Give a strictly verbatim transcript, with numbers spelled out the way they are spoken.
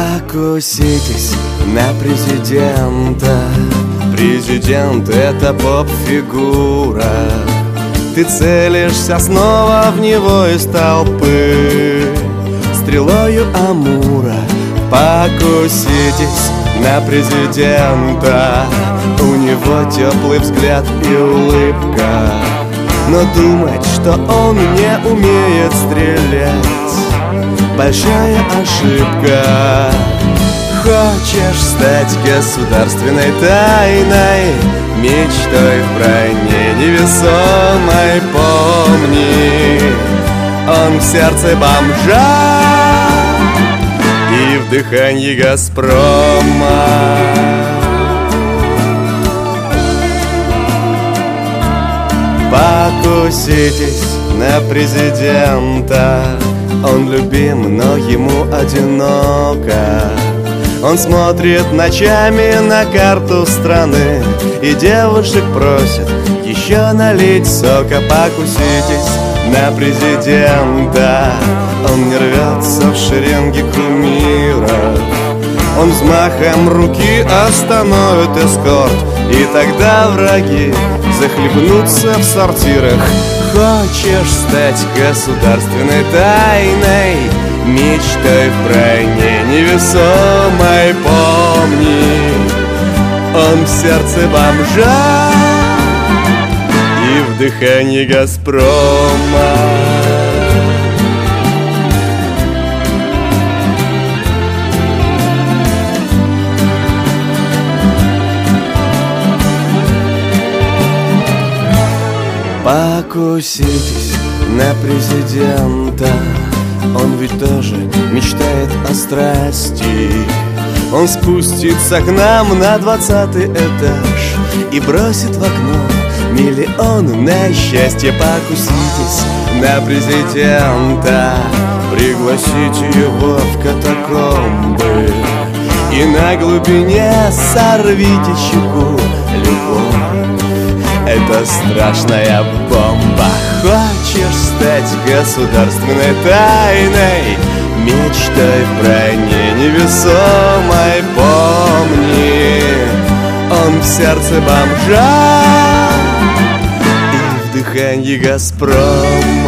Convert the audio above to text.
Покуситесь на президента. Президент — это поп-фигура. Ты целишься снова в него из толпы стрелою Амура. Покуситесь на президента. У него теплый взгляд и улыбка, но думать, что он не умеет стрелять — большая ошибка. Хочешь стать государственной тайной, мечтой в броне невесомой? Помни, он в сердце бомжа и в дыхании Газпрома. Покуситесь на президента. Он любим, но ему одиноко. Он смотрит ночами на карту страны и девушек просит еще налить сока. Покуситесь на президента. Он не рвется в шеренге кумиров. Он взмахом руки остановит эскорт, и тогда враги захлебнутся в сортирах. Хочешь стать государственной тайной, мечтой в броне невесомой? Помни, он в сердце бомжа и в дыхании Газпрома. Покуситесь на президента. Он ведь тоже мечтает о страсти. Он спустится к нам на двадцатый этаж и бросит в окно миллион на счастье. Покуситесь на президента. Пригласите его в катакомбы и на глубине сорвите щеку. Любовь — это страшная бомба. Хочешь стать государственной тайной, мечтой в броне невесомой? Помни, он в сердце бомжа и в дыхании Газпрома.